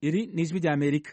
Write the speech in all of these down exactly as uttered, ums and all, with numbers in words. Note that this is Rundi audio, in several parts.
Iri ni ijwi rya Amerika.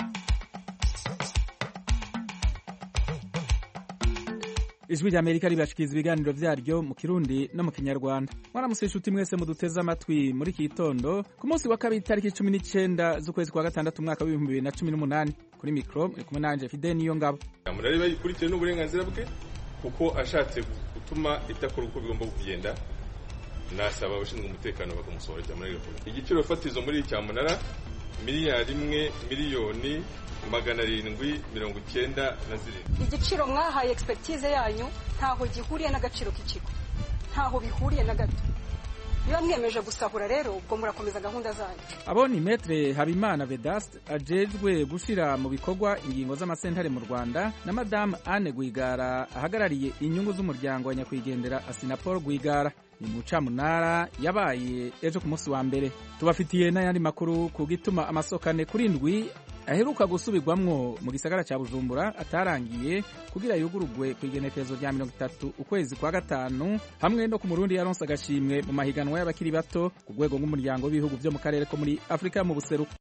Ijwi rya Amerika ribashikiriza ibiganiro vyaryo mu Kirundi no mu Kinyarwanda. Mwaramutse inshuti mwese muduteze amatwi muri iki gitondo ku munsi wa kabiri tariki cumi n'icenda z'ukwezi kwa gatandatu umwaka w'ibihumbi bibiri na cumi n'umunani. Kuri mikro muri kumwe nanje Fidel Niyongabo. Amurari bayikurikiye n'uburenganzira bwe kuko ashatse gutuma itakora uko bigomba kugenda. Nasaba abashinzwe umutekano bakamusohora cyane. Igiciro fatizo muri cyamunara miliyari imwe miliyoni magana arindwi mirongo icyenda na zirindwi. Igiciro mwahaye expertise yanyu ntaho gihuriye n'agaciro k'ikigo, ntaho bihuriye na gato. Iyo mwemeje gusahura rero ubwo murakomeza gahunda zanyu. Abo ni Maître Habimana Vedaste ajejwe gushira mu bikorwa ingingo z'amasentare mu Rwanda na Madame Anne Rwigara ahagarariye inyungu z'umuryango wa nyakwigendera Asinapol Rwigara. Ni mucamunara yabaye ejo ku munsi wa mbere. Tubafitiye n'ayandi makuru ku gituma amasokane kuri ndwi aheruka gusubirwamwo mu gisagara ca Bujumbura atarangiye kugira yugurugwe ku igenekerezo rya mirongo itatu ukwezi kwa gatanu, hamwe no ku Murundi yaronse agashimwe mu mahiganwa y'abakiri bato ku rwego rw'umuryango w'ibihugu vyo mu karere ko muri Afrika mu buseruko.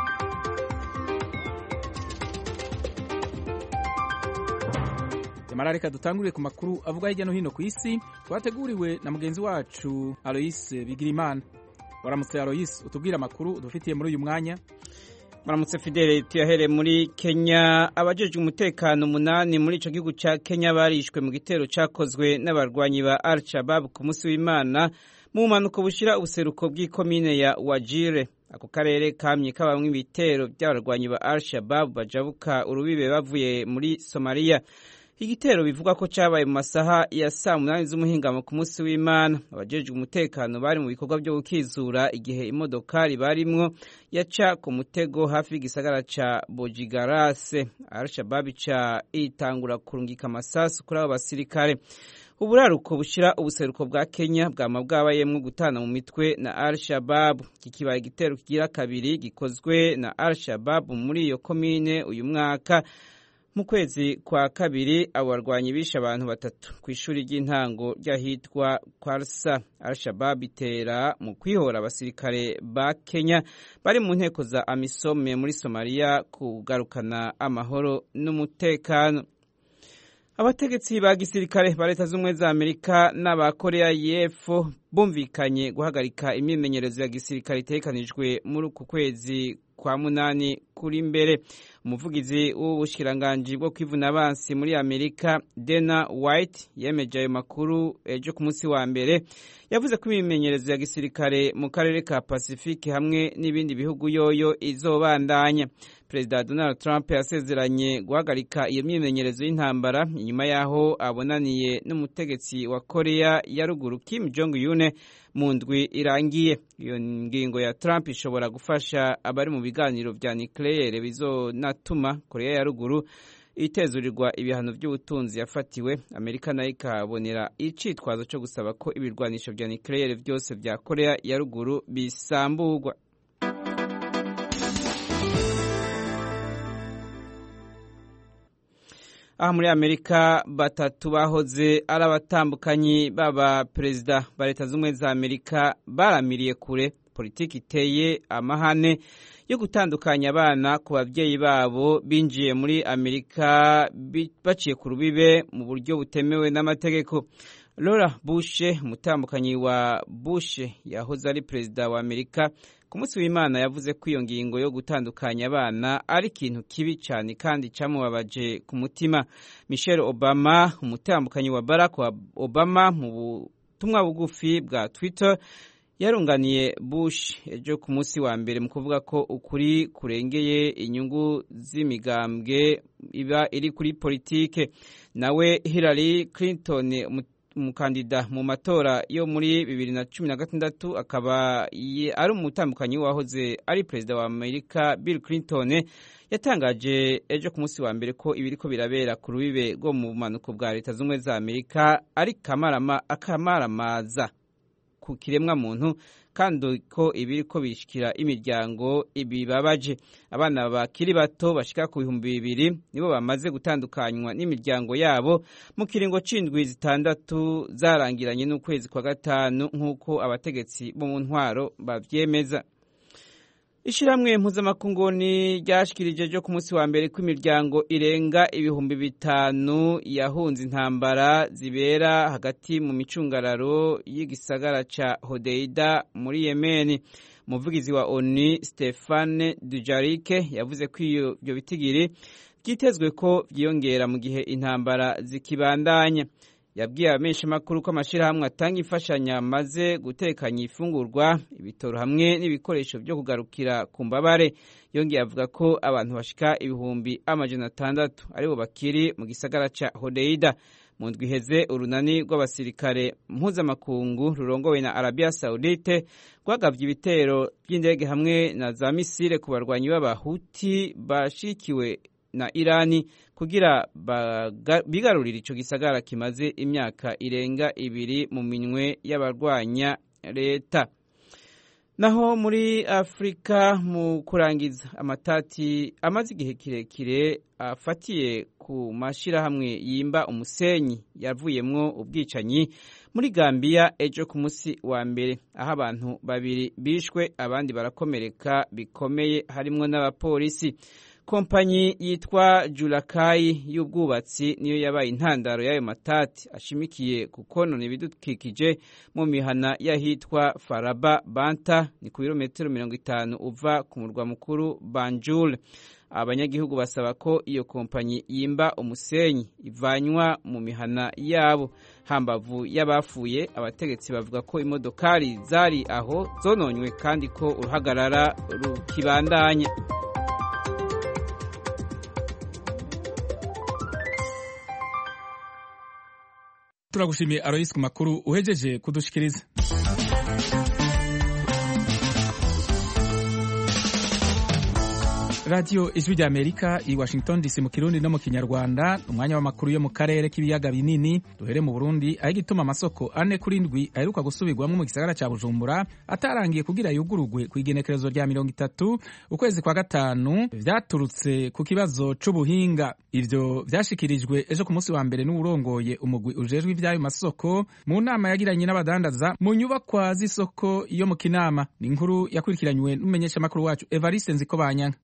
Marareka dutanguriye ku makuru avuga hirya no hino ku isi twateguriwe na mugenzi wacu Alois Bigirimana. Waramutse Alois, utubwira amakuru udufitiye muri uyu mwanya. Maramutse Fidele, tuyahere muri Kenya. Abajejwe umutekano umunani muri ico gihugu ca Kenya barishwe mu gitero cakozwe n'abarwanyi ba Al-Shabaab ku munsi w'Imana mu mpanuka bushira ubuseruko bw'ikomine ya Wajir. Ako karere kamye kabamwe ibitero by'abarwanyi ba Al-Shabaab bajabuka urubibe bavuye muri Somalia. Igitero bivuga ko cabaye mu masaha ya saa munani z'umuhingamo ku munsi w'Imana. Abajejwe umutekano bari mu bikorwa byo gukizura igihe imodokari barimwo yaca ku mutego hafi y'igisagara ca Bojigarase. Al-Shabaab ca itangura kurungika amasasu kuri abo basirikare. Uburaruko bushira ubuseruko bwa Kenya bwama bwabayemwo gutana mu mitwe na Al-Shabaab. Kikibaye igitero kigira kabiri gikozwe na Al-Shabaab muri iyo komine uyu mwaka. Mu kwezi kwa kabiri abarwanyi bisha abantu batatu ku ishuri ry'intango ryahitwa Kwarsa. Al-Shabaab itera mu kwihora abasirikare ba Kenya bari mu nteko za AMISOM muri Somalia kugarukana amahoro n'umutekano. Abategetsi ba gisirikare ba Leta z'Ubumwe za Amerika n'aba Korea y'Epfo bumvikanye guhagarika imyimenyerezo ya gisirikare itekanijwe muri ku kwezi kwa munani kuri mbere. Umuvugizi w'ubushikiranganji bwo kwivuna abansi muri Amerika Dana White yemeje ayo makuru ejo ku munsi wa mbere. Yavuze ko imimenyerezo ya gisirikare mu karere ka Pacifique hamwe n'ibindi bihugu yoyo izobandanya. Perezida Donald Trump yasezeranye guhagarika iyo myimenyerezo y'intambara inyuma yaho abonaniye n'umutegetsi wa Korea ya ruguru Kim Jong Un mu ndwi irangiye. Iyo ngingo ya Trump ishobora gufasha abari mu biganiro vya nucleaire bizonatuma Korea ya ruguru itezurirwa ibihano by'ubutunzi yafatiwe. Amerika nayo ikabonera icitwazo cyo gusaba ko ibirwanisho vya nucleaire vyose vya Korea ya ruguru bisamburwa. Aha muri Amerika batatu bahoze ari abatambukanyi baba perezida ba Leta z'Ubumwe za Amerika baramiriye kure politiki iteye amahane yo gutandukanya abana ku bavyeyi babo binjiye muri Amerika baciye ku rubibe mu buryo butemewe n'amategeko. Laura Bush, umutambukanyi wa Bush yahoze ari perezida wa Amerika, ku munsi w'Imana yavuze ko iyo ngingo yo gutandukanya abana ari ikintu kibi cyane kandi cyamubabaje ku mutima. Michelle Obama, umutambukanyi wa Barack Obama, mu butumwa bugufi bwa Twitter yarunganiye Bush ejo ku munsi wa mbere mu kuvuga ko ukuri kurengeye inyungu z'imigambwe iba iri kuri politike. Nawe Hillary Clinton, umukandida mu matora yo muri bibiri na cumi na gatandatu, akaba ari umutambukanyi wahoze ari perezida wa Amerika Bill Clinton, yatangaje ejo ku munsi wa mbere ko ibiriko birabera ku rubibe rwo mu bumanuko bwa Leta z'Ubumwe za Amerika ari kamarama akamaramaza ku kiremwa muntu kandi ko ibiriko bishikira imiryango ibibabaje. Abana bakiri bato bashika ku bihumbi bibiri nibo bamaze gutandukanywa n'imiryango yabo mu kiringo c'indwi zitandatu zarangiranye n'ukwezi kwa gatanu nk'uko abategetsi bo mu ntwaro bavyemeza. Ishiramwe mpuzamakungu ryashikirije jo ku munsi wa mbere ko imiryango irenga ibihumbi bitanu yahunze intambara zibera hagati mu micungararo y'igisagara ca Hodeida muri Yemen. Umuvugizi wa O N U Stéphane Dujarric yavuze ko iyo bitigiri byitezwe ko byiyongera mu gihe intambara zikibandanya. Yabwiye abamenyeshamakuru ko amashirahamwe atanga imfashanyo maze gutekanya ifungurwa, ibitoro hamwe n'ibikoresho byo kugarukira ku mbabare. Yongeye avuga ko abantu bashika ibihumbi amajana atandatu aribo bakiri mu gisagara ca Hodeida. Mu ndwi iheze urunani rw'abasirikare mpuzamakungu rurongowe na Arabia Saudite rwagavye ibitero by'indege hamwe na za misile ku barwanyi b'abahuti bashikiwe na Irani kugira bigarurira ico gisagara kimaze imyaka irenga ibiri mu minwe y'abarwanya leta. Naho muri Afrika mu kurangiza amatati amaze igihe kirekire afatiye ku mashirahamwe yimba umusenyi yavuyemwo ubwicanyi muri Gambia ejo ku musi wa mbere, aho abantu babiri bishwe abandi barakomereka bikomeye harimwo n'abapolisi. Kompanyi yitwa Julakai y'ubwubatsi niyo yabaye intandaro y'ayo matati ashimikiye ku konona ibidukikije mu mihana yahitwa Faraba Banta, ni ku birometero mirongo itanu uva ku murwa mukuru Banjul. Abanyagihugu basaba ko iyo kompanyi yimba umusenyi ivanywa mu mihana yabo. Hambavu y'abafuye, abategetsi bavuga ko imodokari zari aho zononywe kandi ko uruhagarara rukibandanya. Turagushimiye Alois ku makuru uhejeje kudushikiriza. Radio Ijwi rya Amerika i Washington D C mu Kirundi no mu Kinyarwanda, umwanya w'amakuru yo mu karere k'ibiyaga binini. Duhere mu Burundi, aho igituma amasoko ane kuri ndwi aheruka gusubirwamo mu gisagara ca Bujumbura atarangiye kugira yugurugwe ku igenekerezo rya mirongo itatu ukwezi kwa gatanu vyaturutse ku kibazo c'ubuhinga. Ivyo vyashikirijwe ejo ku munsi wa mbere n'urongoye umugwi ujejwe ivyayo masoko mu nama yagiranye n'abadandaza mu nyubakwa z'isoko yo mu Kinama. Ni inkuru yakurikiranywe n'umumenyesha makuru wacu Evariste Nzikobanyanga.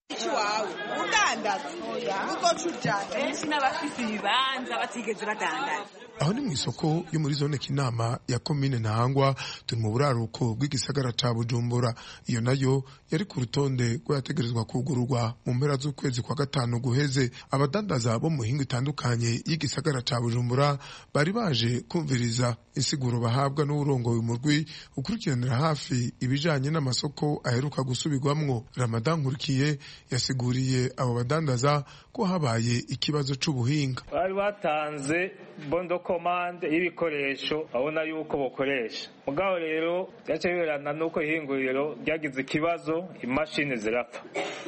Aho ni mu isoko yo muri zone Kinama ya komine Ntahangwa, turi mu buraruko bw'igisagara ca Bujumbura. Iyo nayo yari ku rutonde rw'ayategerezwa kugururwa mu mpera z'ukwezi kwa gatanu guheze. Abadandaza bo mu hingo itandukanye y'igisagara ca Bujumbura bari baje kumviriza insiguro bahabwa n'urongoye umurwi ukurikiranira hafi ibijanye n'amasoko aheruka gusubirwamwo. Ramadan Nkurikiye yasiguriye abo badandaza ko habaye ikibazo c'ubuhinga. Bari batanze bondo commande y'ibikoresho abona yuko bokoresha, mugabo rero byaceberana nuko ihinguriro ryagize ikibazo, imashini zirapfa.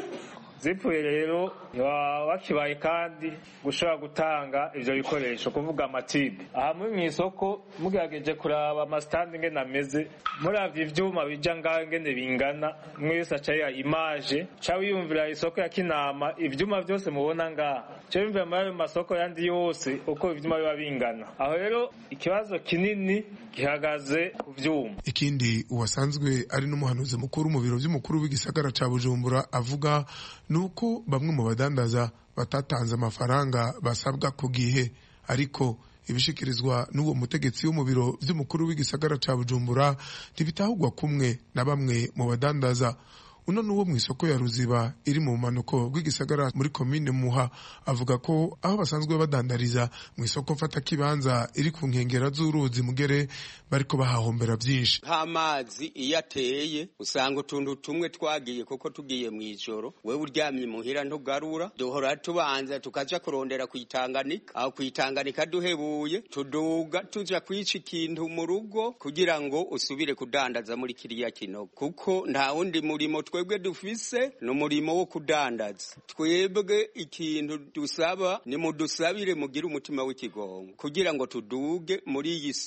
Zipfuye rero bakibaye kandi gushobora gutanga ivyo bikoresho, kuvuga amatibe. Aha muri mw'isoko mugerageje kuraba amastandi ngene ameze, muravye ivyuma bija ngaho ngene bingana, mwese aca image ca wiyumvira isoko ya Kinama, ivyuma vyose mubona ngaha ca wiyumvira muri ayo masoko yandi yose uko ivyuma biba bingana. Aho rero ikibazo kinini gihagaze ku vyuma. Ikindi uwasanzwe ari n'umuhanuzi mukuru mu biro vy'umukuru w'igisagara ca Bujumbura avuga nuko bamwe mu badandaza batatanze amafaranga basabwa ku gihe, ariko ibishikirizwa n'uwo mutegetsi wo mu biro vy'umukuru w'igisagara ca Bujumbura ntibitahugwa kumwe na bamwe mu badandaza. Uno nuwo mu isoko ya Ruziba iri mu manuko bw'igisagara muri komine Muha avuga ko aho basanzwe badandariza mu isoko mfata kibanza iri ku nkengera z'uruzi Mugere bariko bahahombera byinshi. Amazi iyateye usanga utuntu tumwe twagiye koko tugiye mu ijoro, wewe uryamye muhira ntugarura, duhora tubanza tukaja kurondera kwitanganika, aho kwitanganika duhebuye tuduga tuja kwica ikintu mu rugo kugira ngo usubire kudandaza muri kiriya kinogo, kuko nta wundi murimo twebwe dufise n'umurimo wo kudandaza. Twebwe ikintu dusaba ni mudusabire mugire umutima w'ikigongo kugira ngo tuduge muri iyi soko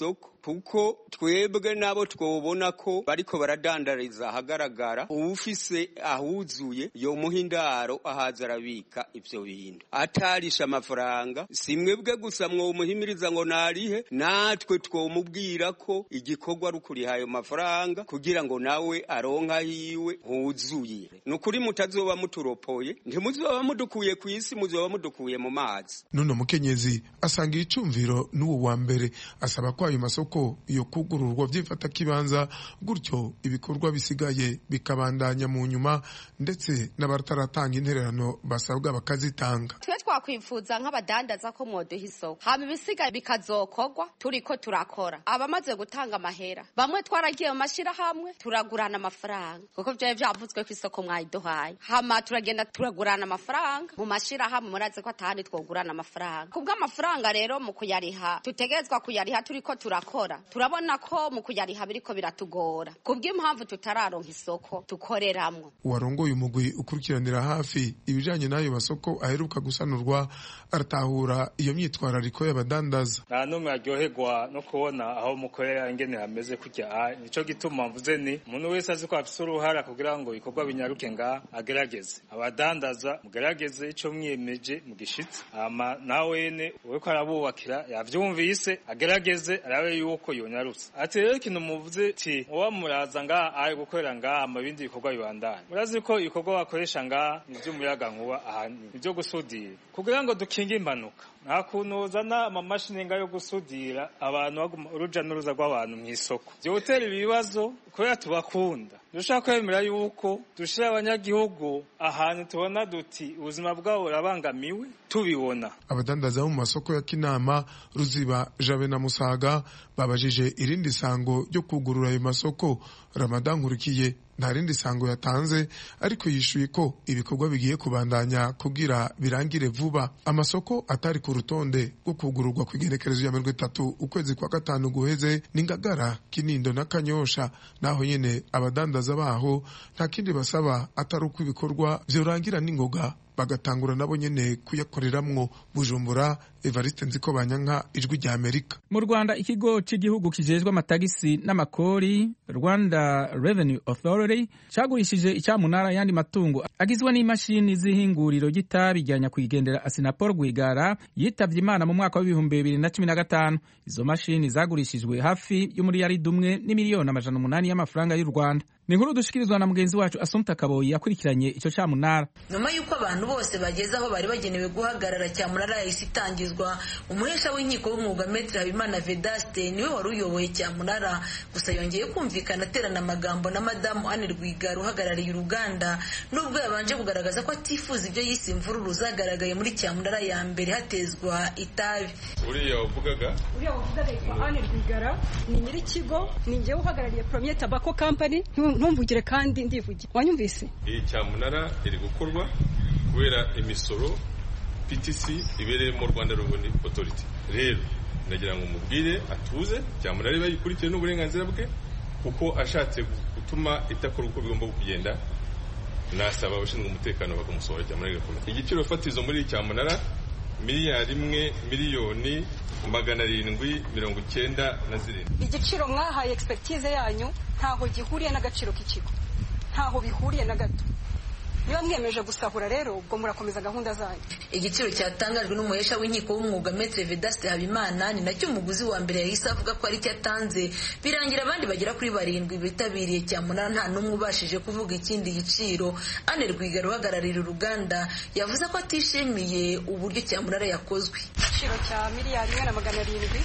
kuko twebwe nabo twobona ko bariko baradandariza ahagaragara uwufise ahuzuye yomuha indaro ahaza arabika ivyo bintu atarisha amafaranga. Simwebwe gusa mwomuhimiriza ngo narihe, natwe twomubwira ko igikorwa ari ukuriha ayo mafaranga kugira ngo nawe aronka hiwe huzuye. Nukuri mutazoba muturopoye, ntimuzoba mudukuye kw'isi, muzoba mudukuye mu mazi. Nuno mukenyezi asanga icumviro n'uwo wa mbere, asaba ko ayo masoko yo kugururwa vyifata kibanza, gutyo ibikorwa bisigaye bikabandanya mu nyuma, ndetse n'abataratanga intererano basabwa bakazitanga. Twe twakwifuza nk'abadandaza ko mwoduha isoko, hama ibisigaye bikazokorwa turiko turakora. Abamaze gutanga amahera bamwe twaragiye mu mashirahamwe turagurana amafaranga, kuko vyaye vyavuzwe ko isoko mwayiduhaye, hama turagenda turagurana amafaranga mu mashirahamwe. Muraze ko atahandi twogurana amafaranga. Kubwo amafaranga rero mu kuyariha tutegezwa kuyariha turiko turakora, turabona ko mu kuyariha biriko biratugora kubw'impamvu tutararonka isoko tukoreramwo. Uwarongoye umugwi ukurikiranira hafi ibijanye n'ayo masoko aheruka gusanurwa aratahura iyo myitwarariko y'abadandaza. Nta numwe aryoherwa no kubona aho mukorera ingene hameze kujya. Nico gituma mvuze ni umuntu wese azi ko afise uruhara kugira ngo ibikorwa binyaruke nga agerageze. Abadandaza mugerageze ico mwiyemeje mugishitse, ama nawene uriko arabubakira yavyumvise agerageze arabe yuko yonyarutse. Ati rero ikintu muvuze ti uwa muraza nga ari gukorera nga ama bindi bikorwa bibandanye. Murazi ko ibikorwa bakoresha nga nivyo muyaga nkuba ahantu nivyo gusudira kugira ngo dukinge impanuka. Nta kunuzana amamashini nga yo gusudira abantu uruja n'uruza rw'abantu mw'isoko vyotera ibibazo kubera tubakunda. Dushaka kwemera yuko dushira abanyagihugu ahantu tubona duti ubuzima bwabo burabangamiwe tubibona. Abadandaza mu masoko ya Kinama, Ruziba, Jabe na Musaga babajije irindi sango ryo kugurura ayo masoko. Ramadan Nkurikiye nta rindi sango yatanze, ariko yishuye ko ibikorwa bigiye kubandanya kugira birangire vuba. Amasoko atari ku rutonde rwo kugururwa kw'igenekerezo ya mirongo itatu ukwezi kwa gatanu guheze ni Ngagara, Kinindo na Kanyosha. Naho nyene abadandaza baho nta kindi basaba atari uko ibikorwa vyorangira n'ingoga bagatangura nabo nyene kuyakoreramwo. Bujumbura, Evariste Nzikobanyanka, Ijwi rya Amerika. Mu Rwanda, ikigo cy'igihugu kijejwe amatagisi n'amakori Rwanda Revenue Authority cagurishije icyamunara yandi matungo agizwe n'imashini z'ihinguriro ry'itabi rya nyakwigendera Asinapol Rwigara yitavye Imana mu mwaka w'ibihumbi bibiri na cumi na gatanu. Izo mashini zagurishijwe hafi y'umuriyaridi umwe n'imiliyoni amajana umunani y'amafaranga y'u Rwanda. Ni inkuru dushikirizwa na mugenzi wacu Assumpta Kaboyi yakurikiranye ico cyamunara. Nyuma yuko abantu bose bageze aho bari bagenewe guhagarara, cyamunara yahise itangizwa. Umuhesha w'inkiko w'umwuga Maître Habimana Vedaste niwe wari uyoboye cyamunara, gusa yongeye kumvikana aterana amagambo na Madamu Anne Rwigara uhagarariye uruganda, nubwo yabanje kugaragaza ko atifuza ibyo yise imvururu zagaragaye muri cyamunara ya mbere hatezwa itabi. Uriya uvugaga uriya uvugaga yitwa Anne Rwigara, ni nyiri kigo, ni njyewe uhagarariye Premier Tobacco Company. Ntumvugire kandi ndivugira, wanyumvise? Iyi cyamunara iri gukorwa kubera imisoro P T C ibereye mu Rwanda Revenue Authority. Rero ndagira ngo mubwire atuze, cyamunara bayikurikiye n'uburenganzira bwe, kuko ashatse gutuma itakora uko bigomba kugenda, nasaba abashinzwe umutekano bakamusohora cyamunara igakora. Igiciro fatizo muri cyamunara miliyari imwe miliyoni magana arindwi mirongo icyenda na zirindwi. Igiciro mwahaye expertise yanyu ntaho gihuriye n'agaciro k'ikigo, ntaho bihuriye na gato. Niba mwemeje gusahura rero ubwo murakomeza gahunda zanyu. Igiciro cyatangajwe n'umuhesha w'inkiko w'umwuga Maître Vedaste Habimana ni nacyo umuguzi wa mbere yahise avuga ko ari cyatanze, birangira abandi bagera kuri barindwi bitabiriye cyamunara nta n'umwe ubashije kuvuga ikindi giciro. Anne Rwigara uhagararira uruganda yavuze ko atishimiye uburyo cyamunara yakozwe. Igiciro cya miliyari imwe na magana arindwi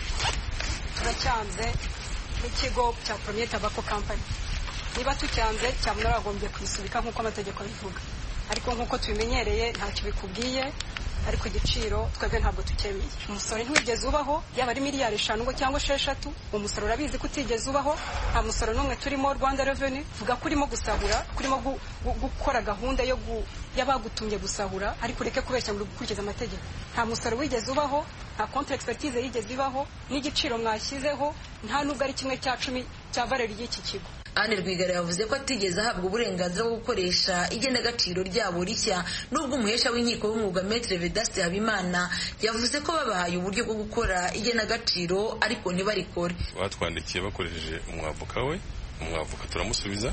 turacyanze n'ikigo cya Premier Tobacco Company. Niba tucyanze cyamunara agombye kwisubika nk'uko amategeko abivuga, ariko nk'uko tubimenyereye ntacyo bikubwiye, ariko igiciro twebwe ntabwo tukemeye. Umusoro ntiwigeze ubaho, yaba ari miliyari eshanu ngo cyangwa esheshatu, umusoro urabizi ko utigeze ubaho. Nta musoro n'umwe turimo Rwanda Revenue, vuga ko urimo gusahura, kurimo gu, gu, gukora gahunda yo yabagutumye gusahura, ariko ureke kubeshya ngo gukurikiza amategeko. Nta musoro wigeze ubaho, nta contre expertise yigeze ibaho, n'igiciro mwashyizeho nta nubwo ari kimwe cya cumi cya valeur y'iki kigo. Anne Rwigara yavuze ko atigeze ahabwa uburenganzira bwo gukoresha igenagaciro ryabo rishya nubwo umuhesha w'inkiko w'umwuga Maître Vedaste Habimana yavuze ko babahaye uburyo bwo gukora igenagaciro ariko ntibarikore. Batwandikiye bakoresheje umwavoka we, umwavoka turamusubiza,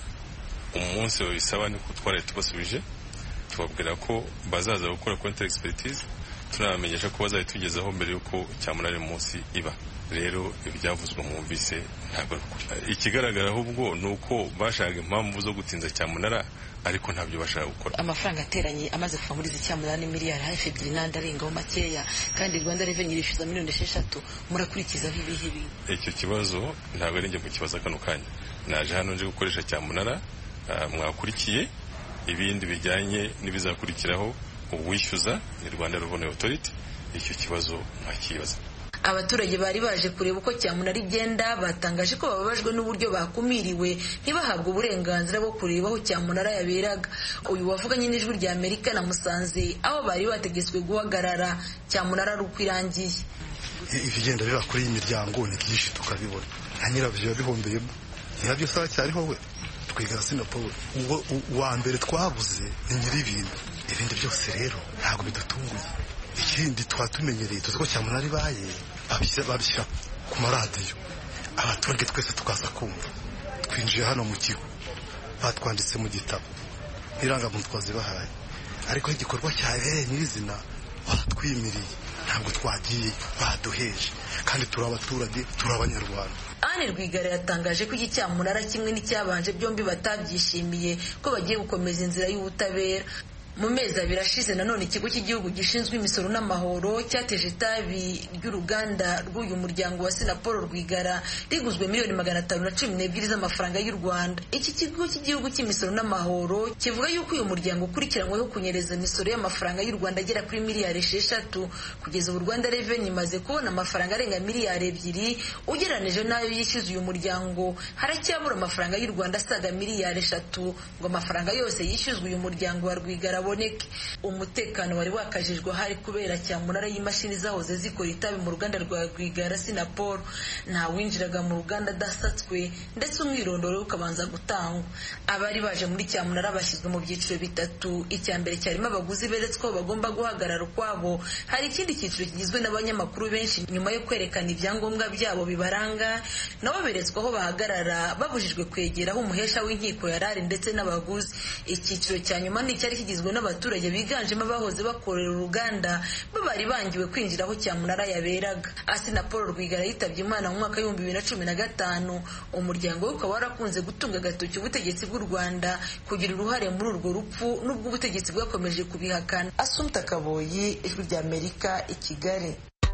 umunsi babisaba niko twari tubasubije, tubabwira ko bazaza gukora counter expertise, tunabamenyesha ko bazayitugezaho mbere yuko cyamunara munsi iba. Rero ibyavuzwe mu mbise ntabwo ari ikigaragara ahubwo nuko bashaka impamvu zo gutinza cyamunara ariko ntabyo bashaka gukora. Amafaranga ateranye amaze kuva muri cyamunara ni miliyari hafi ebyiri n'andi arengaho makeya kandi Rwanda Revenue irishyuza miliyoni esheshatu murakurikiza ibihe bibi. Icyo kibazo ntabwo ari njye mu kibazo kano kanya, naje hano nje gukoresha cyamunara, mwakurikiye ibindi bijyanye n'ibizakurikiraho ubwishyuza ni Rwanda Revenue Authority, icyo kibazo ntakibaza. Abaturage bari baje kureba uko cyamunara igenda batangaje ko bababajwe n'uburyo bakumiriwe ntibahabwe uburenganzira bwo kureba aho cyamunara yaberaga. Uyu wavuganye n'ijwi rya Amerika na Musanze aho bari bategetswe guhagarara cyamunara ari uko irangiye. Ibigenda biba kuri iyi miryango ni byinshi tukabibona, nta nyirabyo yabihombeyemo, nyirabyo saa cyariho we twiga Sinaporo. Uwo wa mbere twabuze ni nyir'ibintu, ibindi byose rero ntabwo bidutunguye. Ikindi twatumenyereye tuzi ko cyamunara ibaye babishyira ku maradiyo, abaturage twese tukaza kumva. Twinjiye hano mu kigo batwanditse mu gitabo n'irangamuntu twazibahaye, ariko igikorwa cyabereye nyirizina baratwimiriye, ntabwo twagiye baduheje kandi turi abaturage turi abanyarwanda. Anne Rwigara yatangaje ko iki cyamunara kimwe n'icyabanje byombi batabyishimiye ko bagiye gukomeza inzira y'ubutabera. Mu mezi abiri ashize nanone ikigo cy'igihugu gishinzwe imisoro n'amahoro cyateje itabi ry'uruganda rw'uyu muryango wa Sinaporo Rwigara riguzwe miliyoni magana atanu na cumi n'ebyiri z'amafaranga y'u Rwanda. Iki kigo cy'igihugu cy'imisoro n'amahoro kivuga yuko uyu muryango ukurikiranyweho kunyereza imisoro y'amafaranga y'u Rwanda agera kuri miliyari esheshatu. Kugeza ubu Rwanda Revenue imaze kubona amafaranga arenga miliyari ebyiri ugereranije n'ayo yishyuza uyu muryango. Haracyabura amafaranga y'u Rwanda asaga miliyari eshatu ngo amafaranga yose yishyuzwa uyu muryango wa Rwigara boneke. Umutekano wari wakajijwe hari kubera cyamunara y'imashini zahoze zikora itabi mu ruganda rwa Rwigara Sinaporo. Nta winjiraga mu ruganda adasatswe ndetse umwirondoro ukabanza gutangwa. Abari baje muri cyamunara bashyizwe mu byiciro bitatu. Icya mbere cyarimo abaguzi beretswe ko bagomba guhagarara ukwabo. Hari ikindi cyiciro kigizwe n'abanyamakuru benshi nyuma yo kwerekana ibyangombwa byabo bibaranga nabo beretswe aho bahagarara babujijwe kwegera aho umuhesha w'inkiko yarari ndetse n'abaguzi. Icyiciro cya nyuma ni cyari kigizwe n'abaturage biganjemo abahoze bakorera uruganda babari bangiwe kwinjira aho cyamunara yaberaga. Sinaporo Rwigara yitabye Imana mu mwaka w'ibihumbi bibiri na cumi na gatanu. Umuryango we ukaba warakunze gutunga agatoki ubutegetsi bw'u Rwanda kugira uruhare muri urwo rupfu n'ubwo ubutegetsi bwakomeje kubihakana. Assumpta Kaboyi, Ijwi rya Amerika, i Kigali.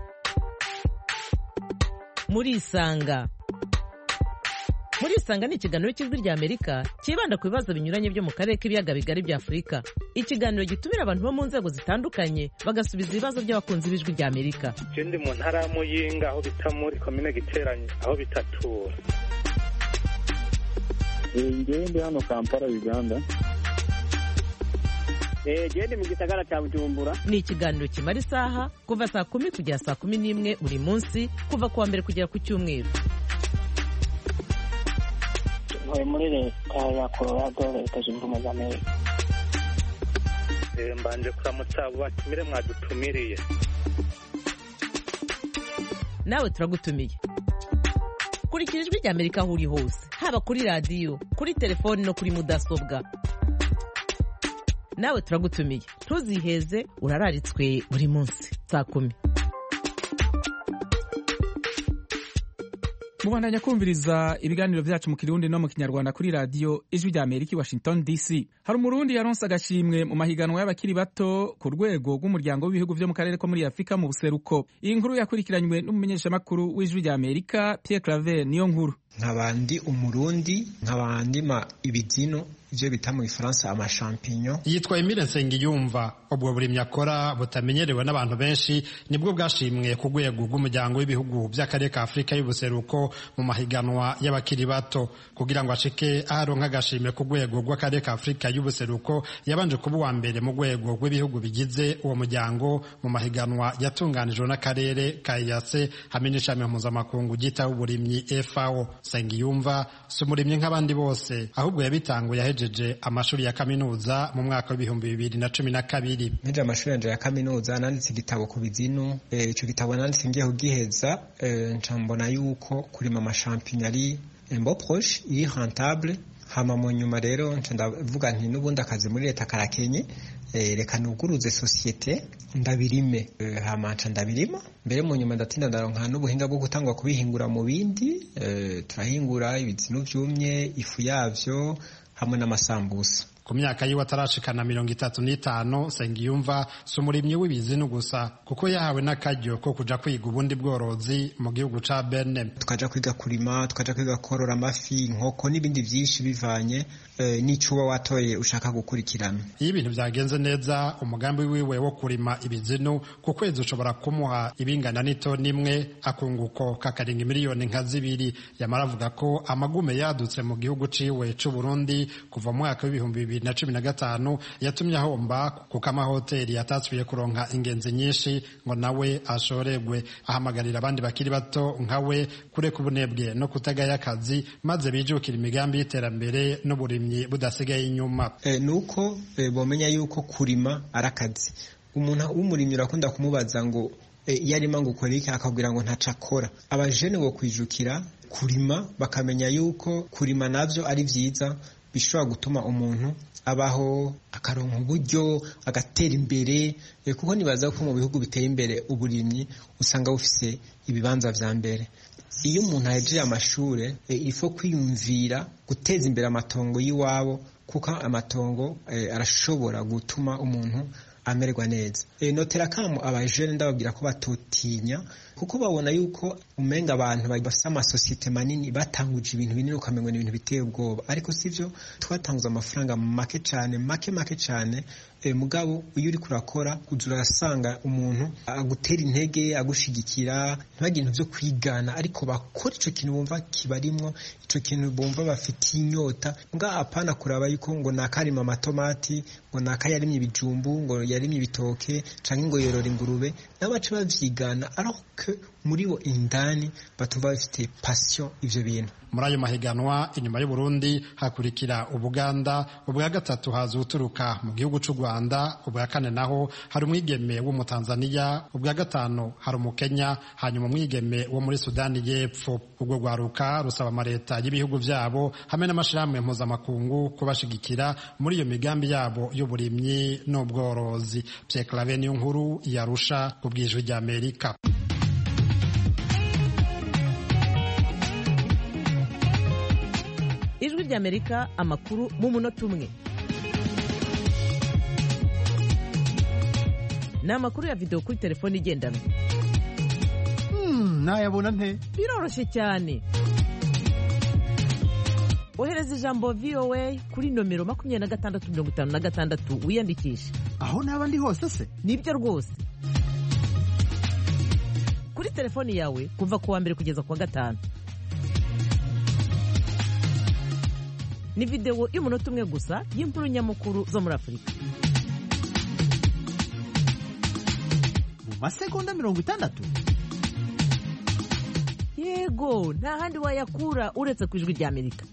Muri Isanga. Muri Isanga ni ikiganiro cy'Ijwi rya Amerika kibanda ku bibazo binyuranye byo mu karere k'ibiyaga bigari bya Afurika. Ikiganiro gitumira abantu bo mu nzego zitandukanye bagasubiza ibibazo by'abakunzi b'Ijwi rya Amerika. Ndi mu ntara ya Muyinga aho bita muri komine Giteranye aho bitatura. Ngewe ndi hano Kampala Uganda. Eh gende mu gisagara cya Bujumbura. Ni ikiganiro kimara isaha kuva saa kumi kugera saa kumi n'imwe buri munsi kuva kuwa mbere kugera ku cyumweru. Muri leta ya Colorado leta zunze ubumwe za Amerika. Mbanje kuramutsa abo batumire mwadutumiriye. Nawe turagutumiye. Kurikira Ijwi rya Amerika aho uri hose, haba kuri radiyo, kuri telefoni no kuri mudasobwa. Nawe turagutumiye. Ntuziheze, urararitswe buri munsi saa kumi. Mubandanya kumviriza ibiganiro byacu mu Kirundi no mu Kinyarwanda kuri radio Ijwi rya Amerika Washington D C. Hari umurundi yaronse agashimwe mu mahiganwa y'abakiri bato ku rwego rw'umuryango w'ibihugu byo mu karere ko muri Afrika mu buseruko. Iyi nkuru yakurikiranywe n'umumenyeshamakuru w'Ijwi rya Amerika Pierre Claver niyo nkuru. Nkabandi umurundi nkabandima ibizino ivyo bita mu Faransa ama champignon. Yitwa Emile Nsengiyumva. Ubwo buri myakora butamenyerewe n'abantu benshi nibwo bwashimwe ku rwego rw'umuryango w'ibihugu by'akarere ka Afrika y'ubuseruko mu mahiganwa y'abakiri bato. Kugira ngo ashike aharonka agashimwe ku rwego rw'akarere ka Afrika y'ubuseruko yabanje kuba uwa mbere mu rwego rw'ibihugu bigize uwo muryango mu mahiganwa yatunganijwe n'akarere ka E A C hamwe n'ishami mpuzamakungu ryitaho uburimyi F A O. Sengiyumva si umurimyi nk'abandi bose ahubwo yabitanguye yahejeje amashuri ya kaminuza mu mwaka w'ibihumbi bibiri na cumi na kabiri. Nje amashuri yanje ya kaminuza nanditse igitabo ku bizinu, ico gitabo nanditse ngiye kugiheza ncambona yuko kurima amashampinyo ari imbo proche iri rentable. Hama mu nyuma rero nca ndavuga nti n'ubundi akazi muri leta karakenye, reka nuguruze societe ndabirime. Hama nca ndabirima mbere mu nyuma ndatinda ndaronka n'ubuhinga bwo gutangwa kubihingura mu bindi, turahingura ibizinu vyumye, ifu yavyo hamwe n'amasambusa. Ku myaka yiwe atarashikana mirongo itatu n'itanu Sengiyumva si umurimyi w'ibizinu gusa kuko yahawe n'akaryo ko kuja kwiga ubundi bworozi mu gihugu ca Benin. Tukaja kwiga kurima, tukaja kwiga korora amafi, inkoko n'ibindi vyinshi bivanye e, n'ico uba watoye ushaka gukurikirana. Iyo ibintu vyagenze neza umugambi wiwe wo kurima ibizinu ku kwezi ushobora kumuha ibingana n'itoni imwe, akunguko kakaringa miliyoni nka zibiri. Yamara avuga ko amagume yadutse mu gihugu ciwe c'u Burundi kuva mu mwaka w'ibihumbi bibiri na cumi na gatanu yatumye ahomba kuko amahoteli yataswiye kuronka ingenzi nyinshi ngo nawe ashoregwe. Ahamagarira abandi bakiri bato nkawe kureka ubunebwe no kutagaya akazi maze bijukira imigambi y'iterambere n'uburimyi budasigaye inyuma. E, nuko e, bomenya yuko kurima arakazi. Umuntu w'umurimyi urakunda kumubaza ngo e, yarima ngo ukora iki, akabwira ngo ntaca akora. Abajene bo kwijukira kurima bakamenya yuko kurima navyo ari vyiza, bishobora gutuma umuntu abaho akaronka uburyo agatera imbere, kuko nibaza ko mu bihugu biteye imbere uburimyi usanga bufise ibibanza vya mbere. Iyo umuntu ahejeje amashure ifo kwiyumvira guteza imbere amatongo y'iwabo, kuko amatongo e, arashobora gutuma umuntu amererwa neza. E, notera kamo abajene ndababwira ko batotinya, kuko babona yuko umenga abantu bafite amasosiyete manini batanguje ibintu binini ukamengo ni ibintu biteye ubwoba, ariko sivyo. Twatanguza amafaranga make cyane make make cyane, e, mugabo iyo uri kurakora kujura asanga umuntu agutera intege agushigikira, ntibagire ibintu byo kwigana, ariko bakora ico kintu bumva kibarimwo, ico kintu bumva bafite inyota. Nga apana kuraba yuko ngo nakarima amatomati, ngo nakayarimye ibijumbu, ngo yarimye ibitoke canke ngo yorora ingurube, n'abace bavyigana ariko muri bo indani batumva bafite passion ivyo bintu. Muri ayo mahiganwa inyuma y'u Burundi hakurikira Ubuganda, ubwa gatatu haza uturuka mu gihugu c'u Rwanda, ubwa kane naho hari umwigeme wo mu Tanzania, ubwa gatanu hari umukenya, hanyuma umwigeme wo muri Sudani y'Epfo. Ubwo rwaruka rusaba amareta y'ibihugu vyabo hamwe n'amashirahamwe mpuzamakungu kubashigikira muri iyo migambi yabo y'uburimyi n'ubworozi. Pierre Claver niyo nkuru yarusha ku bw'ijwi rya Amerika. Ijwi ry'Amerika, amakuru mu munota umwe. Ni amakuru ya video kuri telefone igendanwa. Hmm, nayabona nte? Biroroshye cyane. Ohereza ijambo V O A kuri nomero makumyabiri na gatandatu mirongo itanu na gatandatu wiyandikisha. Aho naba ndi hose se? Nibyo rwose. Kuri telefone yawe kuva ku wa mbere kugeza ku wa gatanu. Ni video y'umunota umwe gusa y'inkuru nyamukuru zo muri Afurika. Mu masegonda mirongo itandatu? Yego, nta handi wayakura uretse ku ijwi rya Amerika.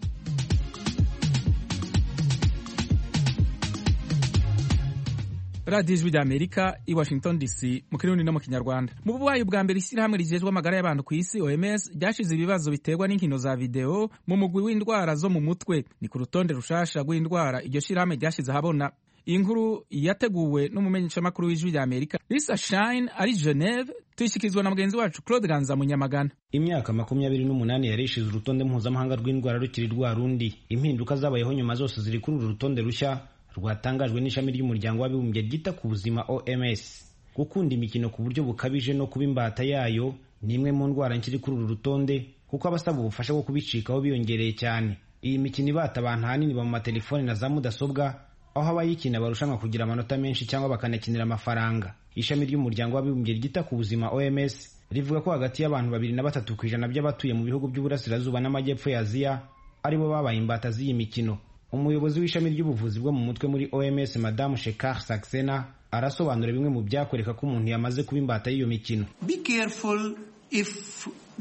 Radio Ijwi rya Amerika i Washington D C mu Kirundi no mu Kinyarwanda. Mu bubaye bwa mbere ishyirahamwe rijejwe amagara y'abantu ku isi O M S ryashize ibibazo biterwa n'inkino za video mu mugwi w'indwara zo mu mutwe. Ni ku rutonde rushasha rw'indwara iryo shyirahamwe ryashize ahabona. Iyi nkuru yateguwe n'umumenyeshamakuru w'Ijwi rya Amerika Lisa Shine ari Geneve, tuyishikizwa na mugenzi wacu Claude Ganza mu Nyamagana. Imyaka makumyabiri n'umunani yarishize urutonde mpuzamahanga rw'indwara rukiri rwa rundi. Impinduka zabayeho nyuma zose ziri kuri uru rutonde rushya rwatangajwe n'ishami ry'umuryango w'abibumbye ryita ku buzima O M S. Gukunda imikino ku buryo bukabije no kuba imbata yayo ni imwe mu ndwara nkiri kuri uru rutonde, kuko abasaba ubufasha bwo kubicikaho biyongereye cyane. Iyi mikino ibata abantu ahanini ba mu matelefoni na za mudasobwa, aho abayikina barushanwa kugira amanota menshi cyangwa bakanakinira amafaranga. Ishami ry'umuryango w'abibumbye ryita ku buzima O M S rivuga ko hagati y'abantu babiri na batatu ku ijana by'abatuye mu bihugu by'uburasirazuba n'amajyepfo ya Aziya aribo babaye imbata z'iyi mikino. Umuyobozi w'ishami ry'ubuvuzi bwo mu mutwe muri O M S Madame Shekar Saxena arasobanura bimwe mu byakoreka ko umuntu yamaze kuba imbata y'iyo mikino. Be careful if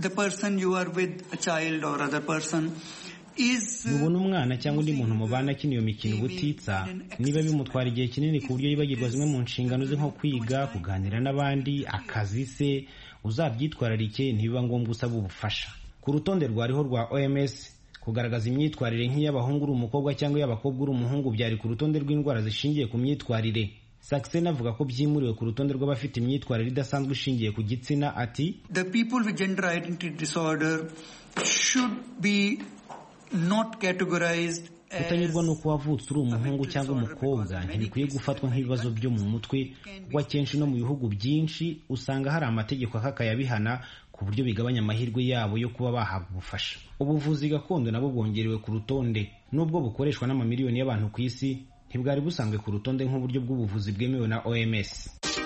the person you are with, a child or other person, nubona umwana cyangwa undi muntu mubana akina iyo mikino ubutitsa, niba bimutwara igihe kinini ku buryo yibagirwa zimwe mu nshingano ze nko kwiga, kuganira n'abandi, akazi se, uzabyitwararike ntibiba ngombwa usaba ubufasha. Ku rutonde rwariho rwa O M S, kugaragaza imyitwarire nk'iy'abahungu uri umukobwa cyangwa iy'abakobwa uri umuhungu byari ku rutonde rw'indwara zishingiye ku myitwarire. Saxena avuga ko byimuriwe ku rutonde rw'abafite imyitwarire idasanzwe ishingiye ku gitsina. Ati the people with gender identity disorder should be not categorized. Kutanyurwa nuko wavutse uri umuhungu cyangwa umukobwa ntibikwiye gufatwa nk'ibibazo byo mu mutwe, kuko akenshi no mu bihugu byinshi usanga hari amategeko akakaye abihana ku buryo bigabanya amahirwe yabo yo kuba bahabwa ubufasha. Ubuvuzi gakondo nabwo bwongerewe ku rutonde, nubwo bukoreshwa n'amamiliyoni y'abantu ku isi, ntibwari busanzwe ku rutonde nk'uburyo bw'ubuvuzi bwemewe na O M S.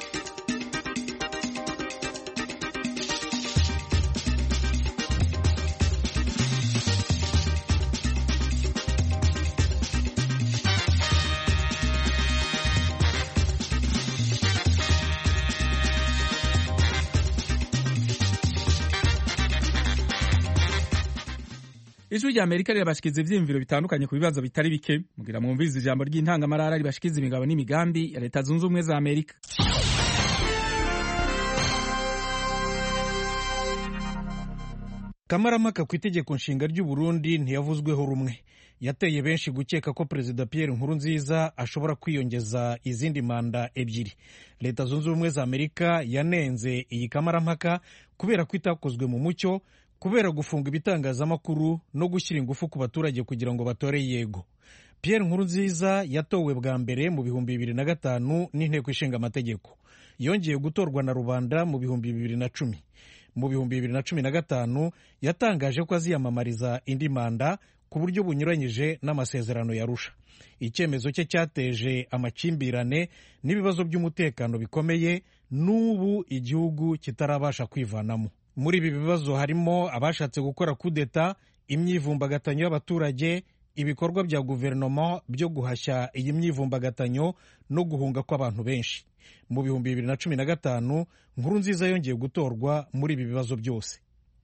Ijwi rya Amerika rirabashikiza ivyiyumviro bitandukanye ku bibazo bitari bike. Mugira mwumvirize ijambo ry'intangamarara ribashikiza imigabo n'imigambi ya Leta Zunze Ubumwe za Amerika. Kamarampaka ku itegeko nshinga ry'u Burundi ntiyavuzweho rumwe. Yateye benshi gukeka ko Perezida Pierre Nkurunziza ashobora kwiyongeza izindi manda ebyiri. Leta Zunze Ubumwe za Amerika yanenze iyi kamarampaka kubera ko itakozwe mu mucyo, kubera gufunga ibitangazamakuru no gushyira ingufu ku baturage kugira ngo batore yego. Pierre Nkurunziza yatowe bwa mbere mu bihumbi bibiri na gatanu n'inteko ishinga amategeko. Yongeye gutorwa na rubanda mu bihumbi bibiri na cumi. Mu bihumbi bibiri na cumi na gatanu yatangaje ko aziyamamariza indi manda ku buryo bunyuranyije n'amasezerano yarusha. Icyemezo cye cyateje amakimbirane n'ibibazo by'umutekano bikomeye, n'ubu igihugu kitarabasha kwivanamo. Muri ibi bibazo harimo abashatse gukora kudeta, imyivumbagatanyo y'abaturage, ibikorwa bya guverinoma byo guhashya iyi myivumbagatanyo no guhunga kw'abantu benshi. Mu bihumbi bibiri na cumi na gatanu Nkurunziza yongeye gutorwa muri ibi bibazo byose.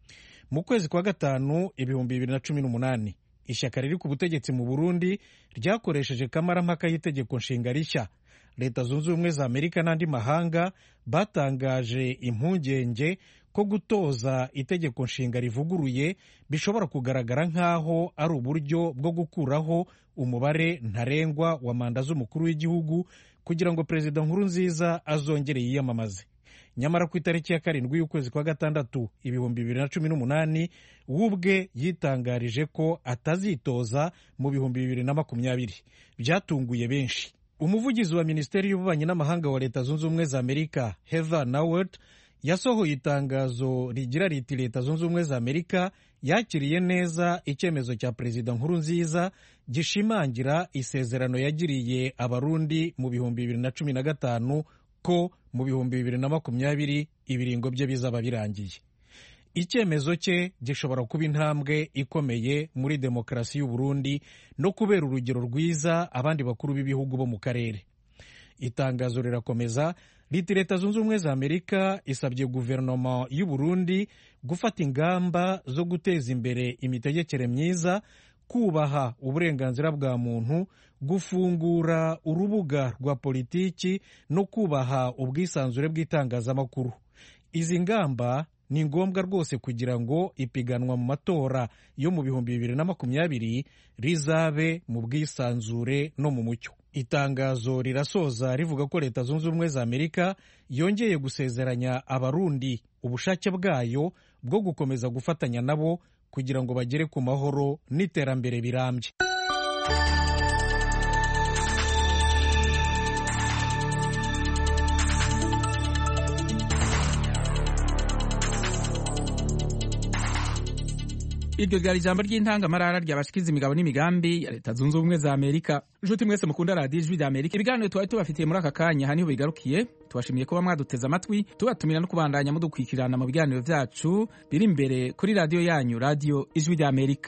Mu kwezi kwa gatanu ibihumbi bibiri na cumi n'umunani ishyaka riri ku butegetsi mu Burundi ryakoresheje kamarampaka y'itegeko nshinga rishya. Leta Zunze Ubumwe za Amerika n'andi mahanga batangaje impungenge ko gutoza itegeko nshinga rivuguruye bishobora kugaragara nk'aho ari uburyo bwo gukuraho umubare ntarengwa wa manda z'umukuru w'igihugu kugira ngo Perezida Nkurunziza azongere yiyamamaze. Nyamara ku itariki ya karindwi y'ukwezi kwa gatandatu ibihumbi bibiri na cumi n'umunani wubwe yitangarije ko atazitoza mu bihumbi bibiri na makumyabiri. Byatunguye benshi. Umuvugizi wa Minisiteri y'Ububanyi n'Amahanga wa Leta Zunze Ubumwe za Amerika Heather Nauert yasohoye itangazo rigira riti Leta Zunze Ubumwe za Amerika yakiriye neza icyemezo cya Perezida Nkurunziza gishimangira isezerano yagiriye abarundi mu bihumbi bibiri na cumi na gatanu ko mu bihumbi bibiri na makumyabiri ibiringo bye bizaba birangiye. Icyemezo cye gishobora kuba intambwe ikomeye muri demokarasi y'u Burundi no kubera urugero rwiza abandi bakuru b'ibihugu bo mu karere. Itangazo rirakomeza riti Leta Zunze Ubumwe za Amerika isabye guverinoma y'u Burundi gufata ingamba zo guteza imbere imitegekere myiza, kubaha uburenganzira bwa muntu, gufungura urubuga rwa politiki no kubaha ubwisanzure bw'itangazamakuru. Izi ngamba ni ngombwa rwose kugira ngo ipiganwa mu matora yo mu bihumbi bibiri na makumyabiri rizabe mu bwisanzure no mu mucyo. Itangazo rirasoza rivuga ko Leta Zunze Ubumwe za Amerika yongeye gusezeranya abarundi ubushake bwayo bwo gukomeza gufatanya nabo kugira ngo bagere ku mahoro n'iterambere birambye. Iryo ryari ijambo ry'intangamarara ryabashikiza imigabo n'imigambi ya Leta Zunze Ubumwe za Amerika. Nshuti mwese mukunda radiyo Ijwi rya Amerika, ibiganiro twari tubafitiye muri aka kanya haniho bigarukiye. Tubashimiye kuba mwaduteze amatwi, tubatumira no kubandanya mudukwikirana mu biganiro byacu biri imbere kuri radiyo yanyu, radiyo Ijwi rya Amerika.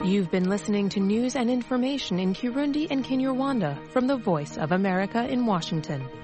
You've been listening to news and information in Kirundi and Kinyarwanda from the Voice of America in Washington.